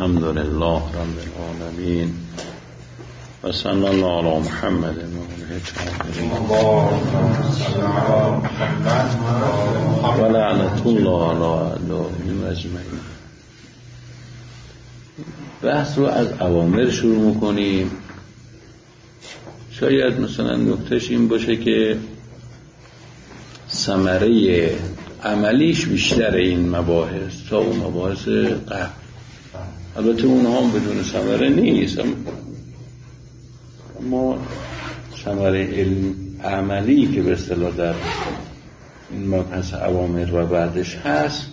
الحمد لله رب العالمين و صلی الله علی محمد و لعنت الله علی اعدائهم اجمعین. بحث رو از اوامر شروع میکنیم. شاید مثلا نکتهش این باشه که ثمره عملیش بیشتر این مباحث تا اون مباحث قبل. البته اونها هم بدون ثمره نیست، اما ثمره علم عملی که به اصطلاح در این مبحث اوامر و بعدش هست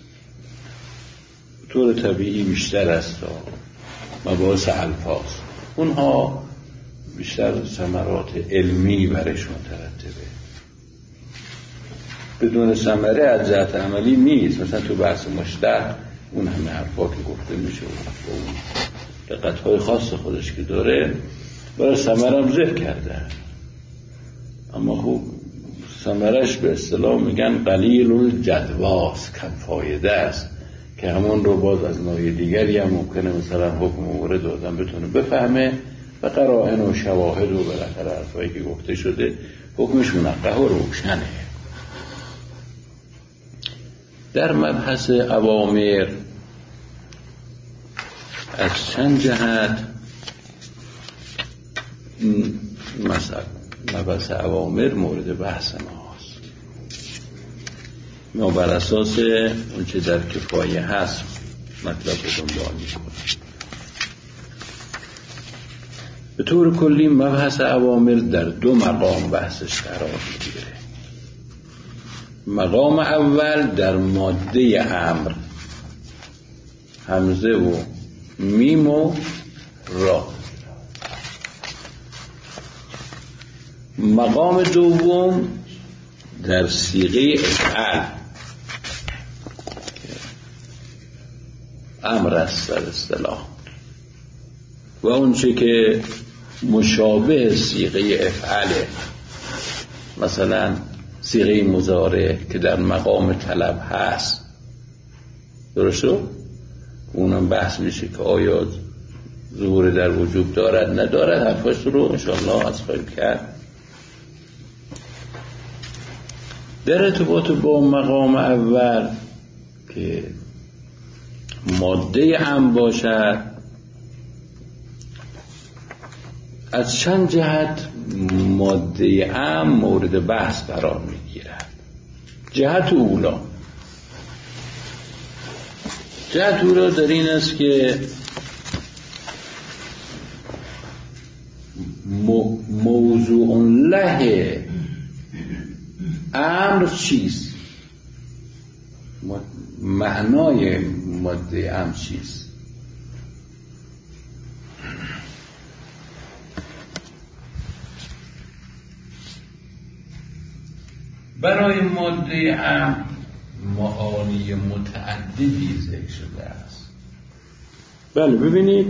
طور طبیعی بیشتر است تا مباحث الفاظ. اونها بیشتر ثمرات علمی برش مترتبه، بدون ثمره از جهت عملی نیست. مثلا تو بحث مشتق اون همه حرفا که گفته میشه و اون دقت‌های خاص خودش که داره برای ثمره هم ذکر کرده، اما خوب ثمرش به اصطلاح میگن قلیل الجدواست، کم فایده است، که همون رو باز از نوع دیگری هم ممکنه مثلا حکم مورد آدم بتونه بفهمه و قرائن و شواهد و بالاخره حرفایی که گفته شده حکمش منقح و روشنه. در مبحث اوامر از چند جهت مثلا مبحث اوامر مورد بحث ماست. ما بر اساس اون چه در کفایه هست مطلب رو دنبال می‌کنیم. به طور کلی مبحث اوامر در دو مقام بحثش قرار می‌گیره. مقام اول در ماده امر، همزه و میم و را. مقام دوم در صیغه افعال، امر است در اصطلاح، و اون چه که مشابه صیغه افعاله، مثلا صیغه مضارع که در مقام طلب هست. درسته؟ اونم بحث میشه که آیا ظهور در وجوب دارد ندارد، حرفاش رو انشاءالله از خواهیم کرد. در ارتباط با مقام اول که ماده ام باشد، از چند جهت ماده ام مورد بحث قرار میگیرد. جهت اولا در این است که موضوع له امر چیست، معنای ماده ام چیست. برای ماده ام معانی متعددی ذکر شده است. بله ببینید،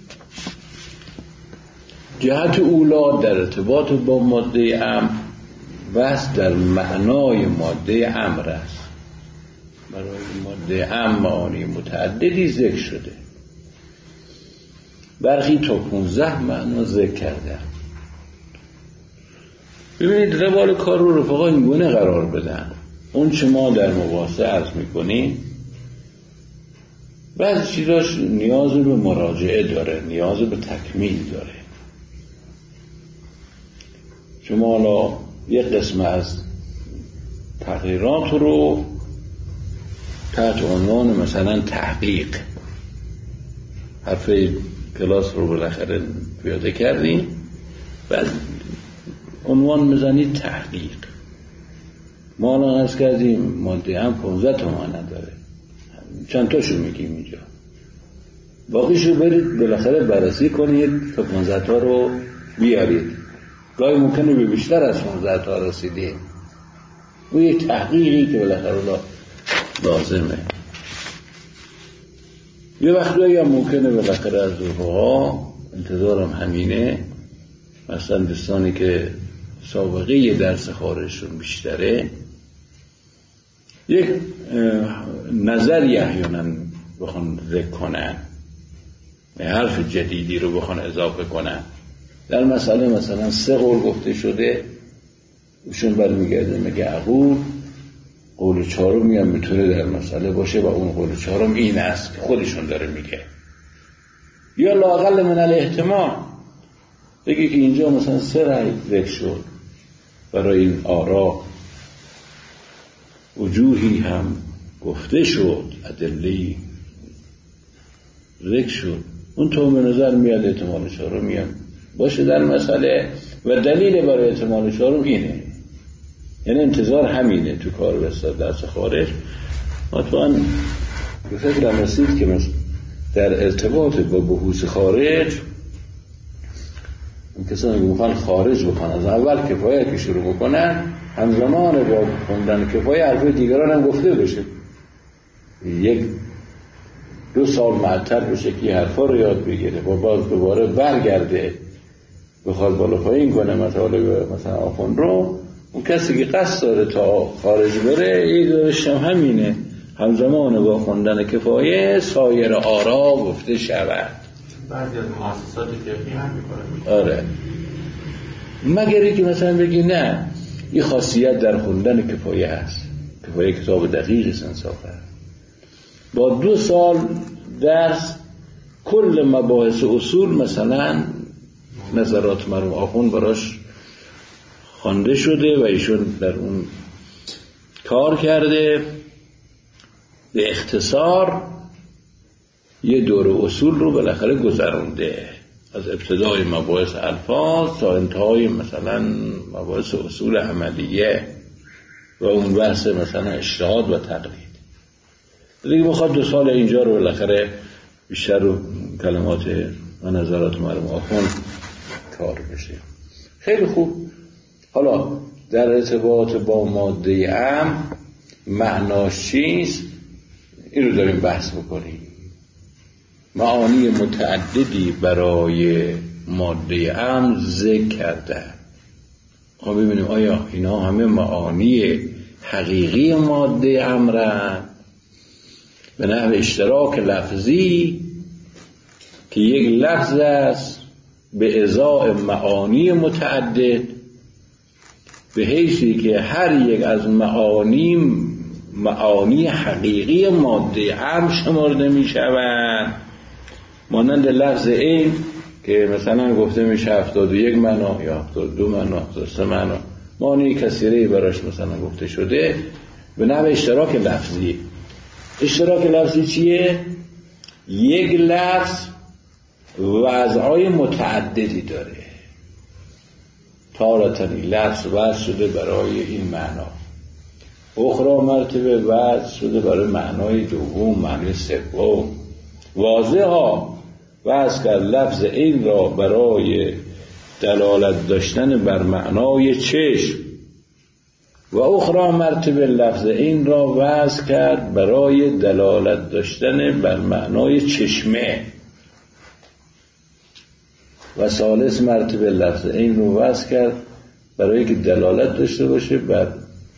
جهت اولا در ارتباط با ماده ام بحث در معنای ماده امر است. برای ماده ام معانی متعددی ذکر شده، برخی تا 15 معنا ذکر کرده. ببینید روال کار رو رفقا این گونه قرار بدن. اون چه ما در مباحثه عرض میکنیم بعضی چیزاش نیاز به مراجعه داره، نیاز به تکمیل داره. شما حالا یک قسم از تغییرات رو تحت عنوان مثلا تحقیق، حرف کلاس رو بالاخره پیاده کردیم، بعد عنوان میزنید تحقیق. ما الان از کردیم ماده هم 15 تا معنی داره، چند تاشو میگیم اینجا، باقیشو برید بالاخره بررسی کنید تا 15 تا رو بیارید. گاهی ممکنه به بیشتر از 15 تا رسیدیم. اون یک تحقیقی که بالاخره لازمه. یه وقتایی هم ممکنه بالاخره از رفقا انتظارم همینه، مثلا دوستانی که سابقه درس خارجشون بیشتره یک نظری احیانا بخوان ذکر کنن حرف جدیدی رو بخوان اضافه کنن. در مسئله مثلا 3 قول گفته شده، ایشون برمیگرده میگه عقول قول 4 هم میتونه در مسئله باشه و اون قول 4 این است که خودشون داره میگه. یا لااقل من الاحتمال بگه که اینجا مثلا 3 رأی ذکر شد برای این آرا، وجوهی هم گفته شد، ادله‌ای ذکر شد، اون تو به نظر میاد احتمال 4 میاد باشه در مسئله و دلیل برای احتمال 4 اینه. یعنی انتظار همینه تو کار بسیار درس خارج. حتما به فکرم رسید که در ارتباط با بحوث خارج اون کسانی که میخوان خارج بکنن از اول کفایه که شروع بکنن، همزمان با خوندن کفایه حرفای دیگران هم گفته بشه، 1-2 سال معطل بشه که حرفا رو یاد بگیره و باز دوباره برگرده بخواد بالا پایین کنه مطالب مثلا آخوند رو. اون کسی که قصد داره تا خارج بره یک دارشم همینه، همزمان با خوندن کفایه سایر آرا گفته شود. بعضی از مؤسسات فقهی هم میکنه. آره، مگری که مثلا بگی نه این خاصیت در خوندن کفایه هست، کفایه کتاب دقیقی انصافه، با 2 سال درس کل مباحث اصول مثلا نظرات مرحوم آخوند براش خوانده شده و ایشون در اون کار کرده، به اختصار یه دور اصول رو بالاخره گذرونده، از ابتدای مباحث الفاظ تا انتهای مثلا مباحث اصول عملیه و اون بحث مثلا اجتهاد و تقلید. دیگه بخواد 2 سال اینجا رو بالاخره بیشتر رو کلمات و نظرات مرحوم آخوند کار بشه. خیلی خوب. حالا در ارتباط با ماده ام معناش چیست؟ این رو داریم بحث بکنیم. معانی متعددی برای ماده ام ذکر کرده. خب ببینیم آیا اینا همه معانی حقیقی ماده امرن به نحو اشتراک لفظی که یک لفظ است به ازای معانی متعدد، به حیثی که هر یک از معانی حقیقی ماده ام شمرده می شوند. مانند لفظ این که مثلا گفته میشه 71 معنا یا 72 معنا 73 معنا، معانی کثیره براش مثلا گفته شده به نحو اشتراک لفظی. اشتراک لفظی چیه؟ یک لفظ وضعای متعددی داره، تارتنی لفظ وضع شده برای این معنا، اخرى مرتبه وضع شده برای معنای دوم، معنای سوم. واضح ها وضع کرد لفظ این را برای دلالت داشتن بر معنای چشم و اخرى مرتبه لفظ این را وضع کرد برای دلالت داشتن بر معنای چشمه و ثالث مرتبه لفظ این رو وضع کرد برای که دلالت داشته باشه بر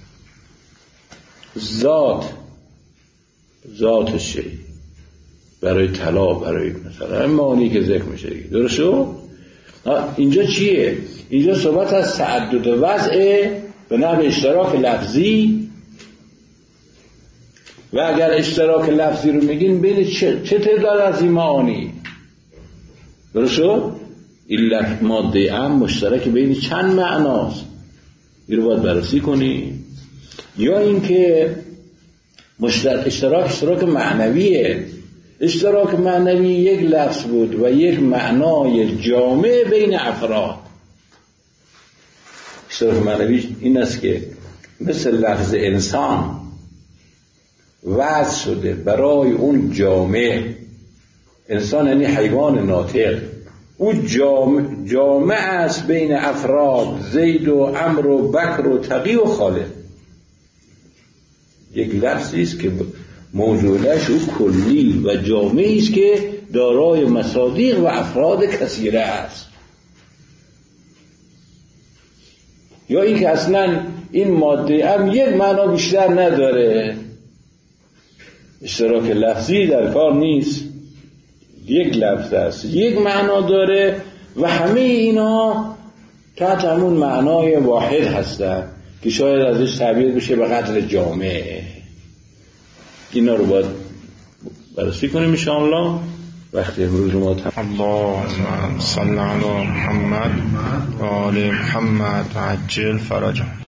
ذات شی، برای طلا، برای مثلا معانی که ذکر میشه. درست شد؟ اینجا چیه؟ اینجا صحبت از تعدد وضع به نحو اشتراک لفظی و اگر اشتراک لفظی رو میگین بین چه تعداد از این معانی؟ درست شد؟ این ماده ام مشترک بین چند معناست؟ این رو باید بررسی کنی. یا اینکه اشتراک معنویه. اشتراک معنوی یک لفظ بود و یک معنای جامع بین افراد. اشتراک معنوی این است که مثل لفظ انسان وضع شده برای اون جامع، انسان یعنی حیوان ناطق، اون جامع است بین افراد، زید و عمر و بکر و تقی و خالد. یک لفظی است که موضوعش او کلی و جامعی است که دارای مصادیق و افراد کثیره است. یا این که اصلا این ماده هم یک معنا بیشتر نداره، اشتراک لفظی در کار نیست، یک لفظ است، یک معنا داره و همه اینا تحت همون معنای واحد هستن که شاید ازش تعبیر بشه به قدر جامعه. اینا رو باید بررسی کنیم ان شاء الله وقتی امروز ما اللهم صل علی محمد و آل محمد عجل فرجهم.